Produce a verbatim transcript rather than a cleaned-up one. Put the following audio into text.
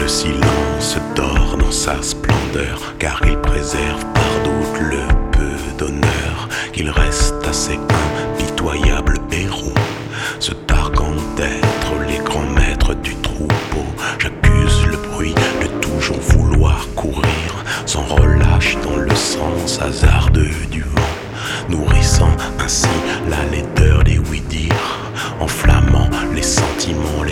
Le silence dort dans sa splendeur, car il préserve par doute le peu d'honneur qu'il reste à ses impitoyables héros, se targuant d'être les grands maîtres du troupeau. J'accuse le bruit de toujours vouloir courir sans relâche dans le sens hasardeux du vent, nourrissant ainsi la laideur des oui-dire, enflammant les sentiments